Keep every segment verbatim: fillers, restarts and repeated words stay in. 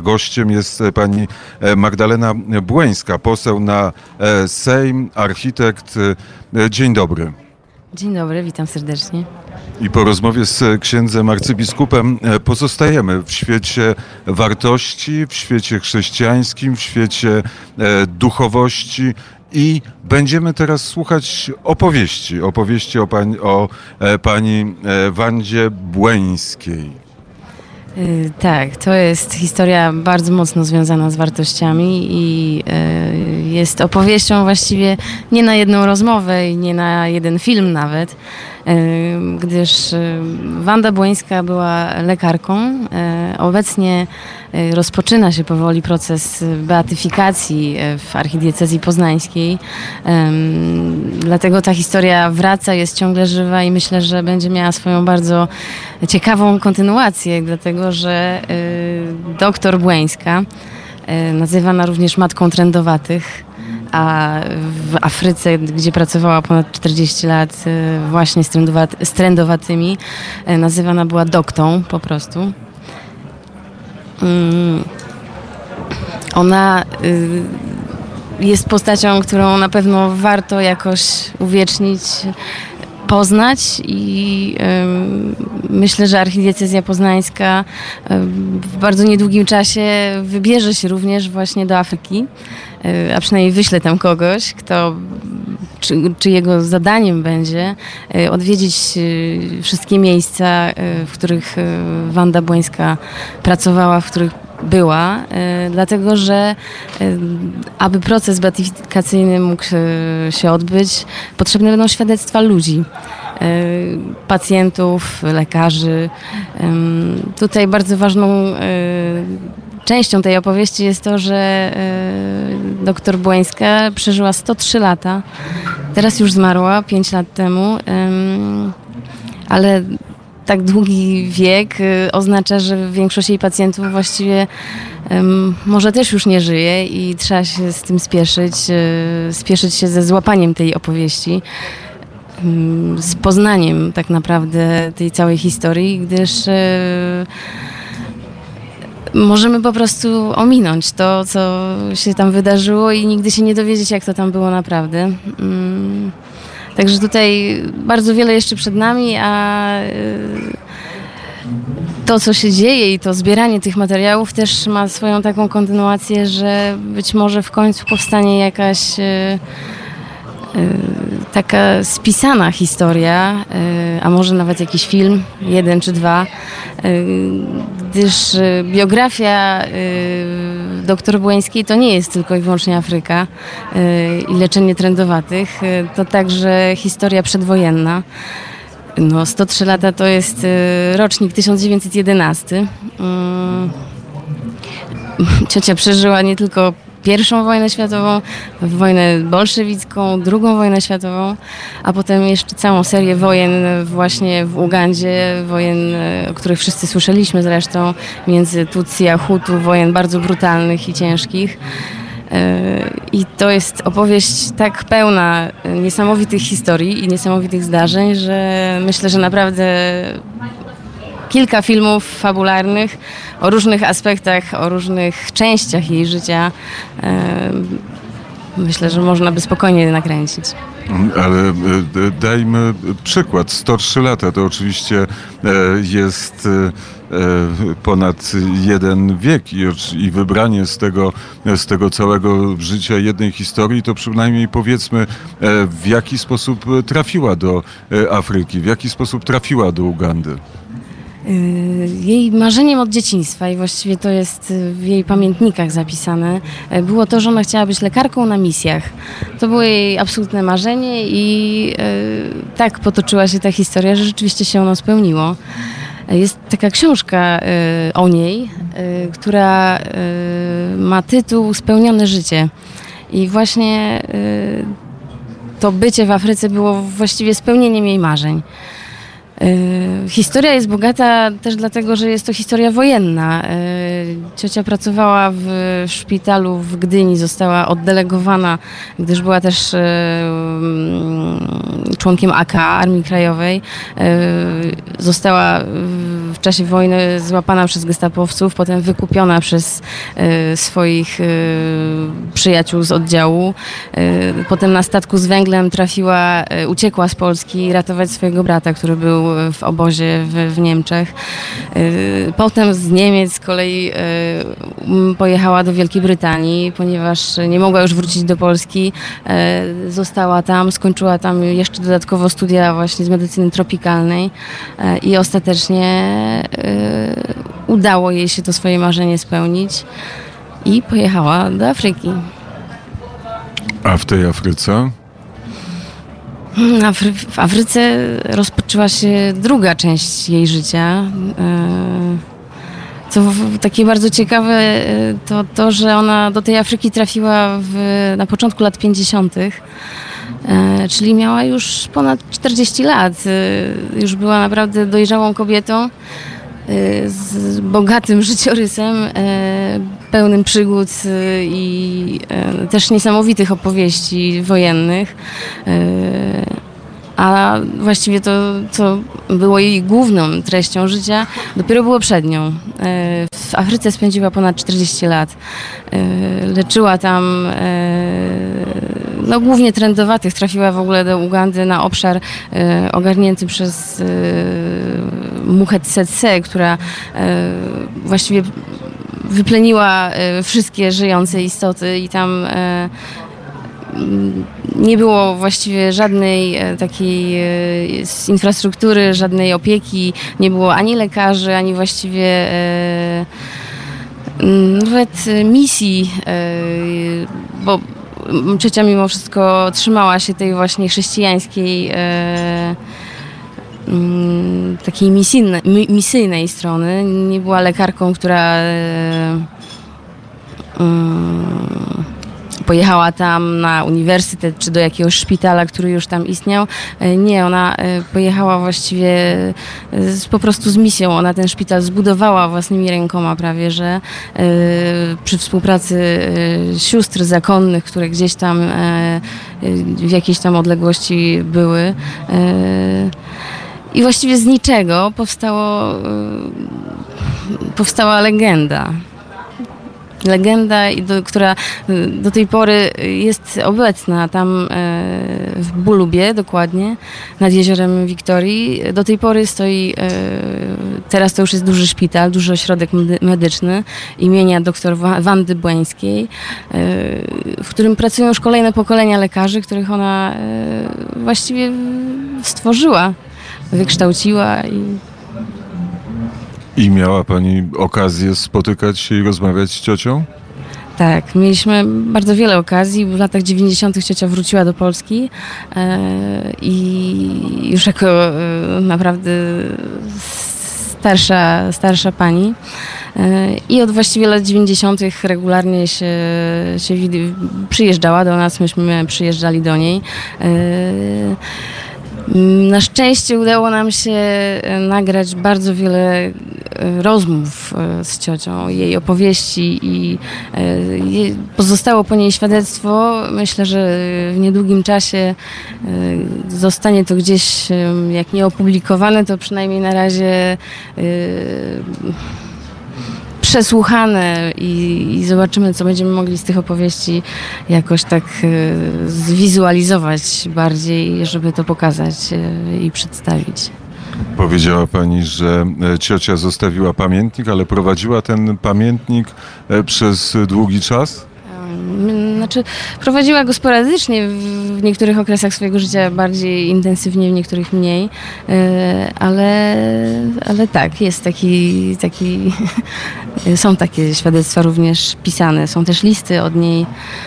gościem jest pani Magdalena Błońska, poseł na Sejm, architekt. Dzień dobry. Dzień dobry, witam serdecznie. I po rozmowie z księdzem arcybiskupem pozostajemy w świecie wartości, w świecie chrześcijańskim, w świecie duchowości i będziemy teraz słuchać opowieści, opowieści o pani, o pani Wandzie Błońskiej. Tak, to jest historia bardzo mocno związana z wartościami i jest opowieścią właściwie nie na jedną rozmowę i nie na jeden film nawet, gdyż Wanda Błońska była lekarką. Obecnie rozpoczyna się powoli proces beatyfikacji w archidiecezji poznańskiej. Dlatego ta historia wraca, jest ciągle żywa i myślę, że będzie miała swoją bardzo ciekawą kontynuację, dlatego że doktor Błońska, nazywana również matką trędowatych, a w Afryce, gdzie pracowała ponad czterdzieści lat właśnie z, trędowat- z trędowatymi, nazywana była doktą po prostu. Ona jest postacią, którą na pewno warto jakoś uwiecznić, poznać i myślę, że archidiecezja poznańska w bardzo niedługim czasie wybierze się również właśnie do Afryki, a przynajmniej wyśle tam kogoś, kto, czy, czy jego zadaniem będzie odwiedzić wszystkie miejsca, w których Wanda Błońska pracowała, w których była, dlatego że aby proces beatyfikacyjny mógł się odbyć, potrzebne będą świadectwa ludzi, pacjentów, lekarzy. Tutaj bardzo ważną częścią tej opowieści jest to, że doktor Błońska przeżyła sto trzy lata. Teraz już zmarła pięć lat temu, ale tak długi wiek oznacza, że większość jej pacjentów właściwie um, może też już nie żyje i trzeba się z tym spieszyć, e, spieszyć się ze złapaniem tej opowieści, um, z poznaniem tak naprawdę tej całej historii, gdyż e, możemy po prostu ominąć to, co się tam wydarzyło i nigdy się nie dowiedzieć, jak to tam było naprawdę. Um, Także tutaj bardzo wiele jeszcze przed nami, a to, co się dzieje i to zbieranie tych materiałów też ma swoją taką kontynuację, że być może w końcu powstanie jakaś taka spisana historia, a może nawet jakiś film, jeden czy dwa, gdyż biografia doktor Błońskiej to nie jest tylko i wyłącznie Afryka i leczenie trędowatych, to także historia przedwojenna. No, sto trzy lata to jest rocznik tysiąc dziewięćset jedenasty. Ciocia przeżyła nie tylko pierwszą wojnę światową, wojnę bolszewicką, drugą wojnę światową, a potem jeszcze całą serię wojen właśnie w Ugandzie, wojen, o których wszyscy słyszeliśmy zresztą, między Tutsi a Hutu, wojen bardzo brutalnych i ciężkich. I to jest opowieść tak pełna niesamowitych historii i niesamowitych zdarzeń, że myślę, że naprawdę kilka filmów fabularnych o różnych aspektach, o różnych częściach jej życia. Myślę, że można by spokojnie nakręcić. Ale dajmy przykład. sto trzy lata to oczywiście jest ponad jeden wiek i, i wybranie z tego, z tego całego życia jednej historii, to przynajmniej powiedzmy, w jaki sposób trafiła do Afryki, w jaki sposób trafiła do Ugandy. Jej marzeniem od dzieciństwa i właściwie to jest w jej pamiętnikach zapisane, było to, że ona chciała być lekarką na misjach. To było jej absolutne marzenie i tak potoczyła się ta historia, że rzeczywiście się ono spełniło. Jest taka książka o niej, która ma tytuł Spełnione życie. I właśnie to bycie w Afryce było właściwie spełnieniem jej marzeń. Historia jest bogata też dlatego, że jest to historia wojenna. Ciocia pracowała w szpitalu w Gdyni, została oddelegowana, gdyż była też członkiem A K, Armii Krajowej. Została w czasie wojny złapana przez gestapowców, potem wykupiona przez swoich przyjaciół z oddziału. Potem na statku z węglem trafiła, uciekła z Polski ratować swojego brata, który był w obozie w, w Niemczech. Potem z Niemiec z kolei pojechała do Wielkiej Brytanii, ponieważ nie mogła już wrócić do Polski. Została tam, skończyła tam jeszcze dodatkowo studia właśnie z medycyny tropikalnej i ostatecznie udało jej się to swoje marzenie spełnić i pojechała do Afryki. A w tej Afryce? Afry- w Afryce rozpoczęła się druga część jej życia. Co takie bardzo ciekawe, to to, że ona do tej Afryki trafiła w, na początku lat pięćdziesiątych. Czyli miała już ponad czterdzieści lat. Już była naprawdę dojrzałą kobietą z bogatym życiorysem, pełnym przygód i też niesamowitych opowieści wojennych. A właściwie to, co było jej główną treścią życia, dopiero było przed nią. W Afryce spędziła ponad czterdzieści lat. Leczyła tam no, głównie trędowatych. Trafiła w ogóle do Ugandy na obszar ogarnięty przez muchę tsetse, która właściwie wypleniła wszystkie żyjące istoty i tam nie było właściwie żadnej takiej infrastruktury, żadnej opieki, nie było ani lekarzy, ani właściwie nawet misji, bo ciocia mimo wszystko trzymała się tej właśnie chrześcijańskiej takiej misyjnej, misyjnej strony. Nie była lekarką, która pojechała tam na uniwersytet czy do jakiegoś szpitala, który już tam istniał. Nie, ona pojechała właściwie z, po prostu z misją. Ona ten szpital zbudowała własnymi rękoma prawie, że przy współpracy sióstr zakonnych, które gdzieś tam w jakiejś tam odległości były. I właściwie z niczego powstało, powstała legenda. Legenda, do, która do tej pory jest obecna tam w Bulubie, dokładnie, nad jeziorem Wiktorii. Do tej pory stoi, teraz to już jest duży szpital, duży ośrodek medyczny imienia doktor Wandy Błańskiej, w którym pracują już kolejne pokolenia lekarzy, których ona właściwie stworzyła, wykształciła i I miała pani okazję spotykać się i rozmawiać z ciocią? Tak, mieliśmy bardzo wiele okazji. W latach dziewięćdziesiątych ciocia wróciła do Polski e, i już jako e, naprawdę starsza, starsza pani. E, I od właściwie lat dziewięćdziesiątych regularnie się, się przyjeżdżała do nas, myśmy przyjeżdżali do niej. E, Na szczęście udało nam się nagrać bardzo wiele rozmów z ciocią, jej opowieści i pozostało po niej świadectwo. Myślę, że w niedługim czasie zostanie to gdzieś, jak nie opublikowane, to przynajmniej na razie przesłuchane i, i zobaczymy, co będziemy mogli z tych opowieści jakoś tak y, zwizualizować bardziej, żeby to pokazać y, i przedstawić. Powiedziała pani, że ciocia zostawiła pamiętnik, ale prowadziła ten pamiętnik przez długi czas? Znaczy, prowadziła go sporadycznie w niektórych okresach swojego życia, bardziej intensywnie, w niektórych mniej, ale, ale tak, jest taki, taki są takie świadectwa również pisane, są też listy od niej.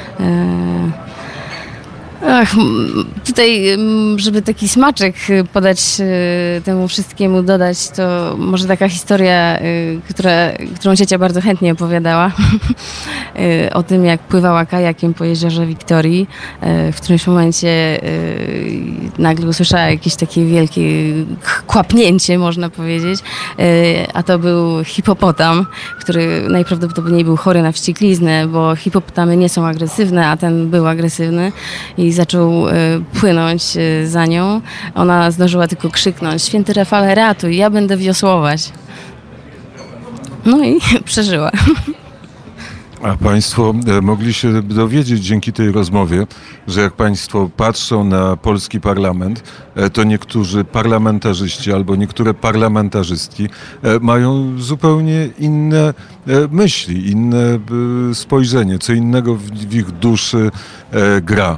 Ach, tutaj, żeby taki smaczek podać temu wszystkiemu, dodać, to może taka historia, która, którą ciocia bardzo chętnie opowiadała o tym, jak pływała kajakiem po jeziorze Wiktorii. W którymś momencie nagle usłyszała jakieś takie wielkie kłapnięcie, można powiedzieć, a to był hipopotam, który najprawdopodobniej był chory na wściekliznę, bo hipopotamy nie są agresywne, a ten był agresywny i i zaczął y, płynąć y, za nią. Ona zdążyła tylko krzyknąć: święty Rafale, ratuj, ja będę wiosłować. No i przeżyła. A Państwo mogli się dowiedzieć dzięki tej rozmowie, że jak Państwo patrzą na polski parlament, to niektórzy parlamentarzyści albo niektóre parlamentarzystki mają zupełnie inne myśli, inne spojrzenie, co innego w ich duszy gra.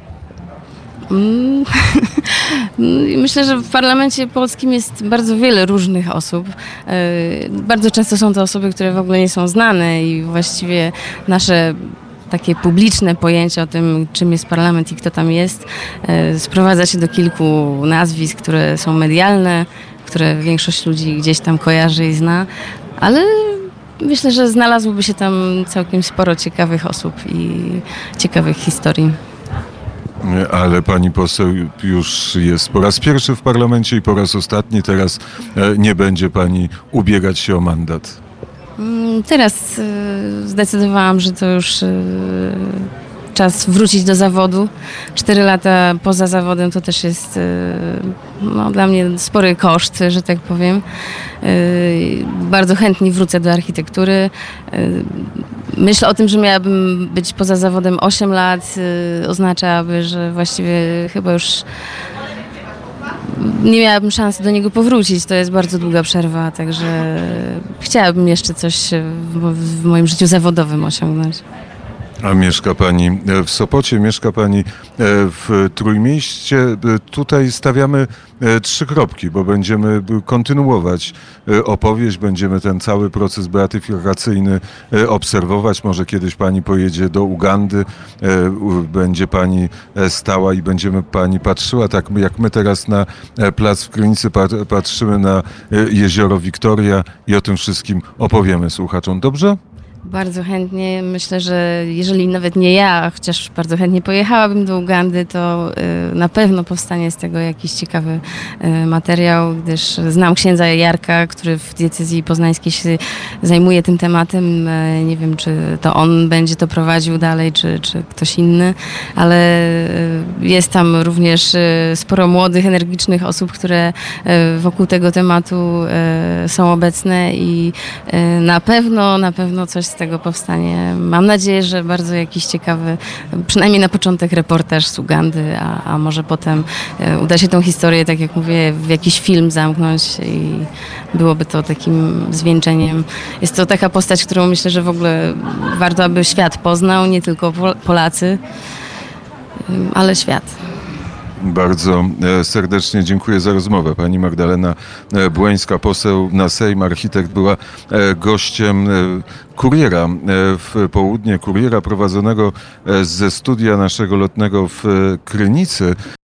Myślę, że w parlamencie polskim jest bardzo wiele różnych osób. Bardzo często są to osoby, które w ogóle nie są znane i właściwie nasze takie publiczne pojęcie o tym, czym jest parlament i kto tam jest, sprowadza się do kilku nazwisk, które są medialne, które większość ludzi gdzieś tam kojarzy i zna, ale myślę, że znalazłoby się tam całkiem sporo ciekawych osób i ciekawych historii. Ale pani poseł już jest po raz pierwszy w parlamencie i po raz ostatni. Teraz nie będzie pani ubiegać się o mandat. Teraz zdecydowałam, że to już czas wrócić do zawodu. Cztery lata poza zawodem to też jest no, dla mnie spory koszt, że tak powiem. Bardzo chętnie wrócę do architektury. Myślę o tym, że miałabym być poza zawodem osiem lat, oznaczałaby, że właściwie chyba już nie miałabym szansy do niego powrócić. To jest bardzo długa przerwa, także chciałabym jeszcze coś w, w moim życiu zawodowym osiągnąć. A mieszka pani w Sopocie, mieszka pani w Trójmieście. Tutaj stawiamy trzy kropki, bo będziemy kontynuować opowieść, będziemy ten cały proces beatyfikacyjny obserwować. Może kiedyś pani pojedzie do Ugandy, będzie pani stała i będziemy pani patrzyła, tak jak my teraz na plac w Krynicy patrzymy na jezioro Wiktoria i o tym wszystkim opowiemy słuchaczom. Dobrze? Bardzo chętnie. Myślę, że jeżeli nawet nie ja, chociaż bardzo chętnie pojechałabym do Ugandy, to na pewno powstanie z tego jakiś ciekawy materiał, gdyż znam księdza Jarka, który w diecezji poznańskiej się zajmuje tym tematem. Nie wiem, czy to on będzie to prowadził dalej, czy, czy ktoś inny, ale jest tam również sporo młodych, energicznych osób, które wokół tego tematu są obecne i na pewno, na pewno coś z tego powstanie. Mam nadzieję, że bardzo jakiś ciekawy, przynajmniej na początek reportaż z Ugandy, a, a może potem uda się tą historię, tak jak mówię, w jakiś film zamknąć i byłoby to takim zwieńczeniem. Jest to taka postać, którą myślę, że w ogóle warto, aby świat poznał, nie tylko Polacy, ale świat. Bardzo serdecznie dziękuję za rozmowę. Pani Magdalena Błońska, poseł na Sejm, architekt, była gościem Kuriera w południe, Kuriera prowadzonego ze studia naszego lotnego w Krynicy.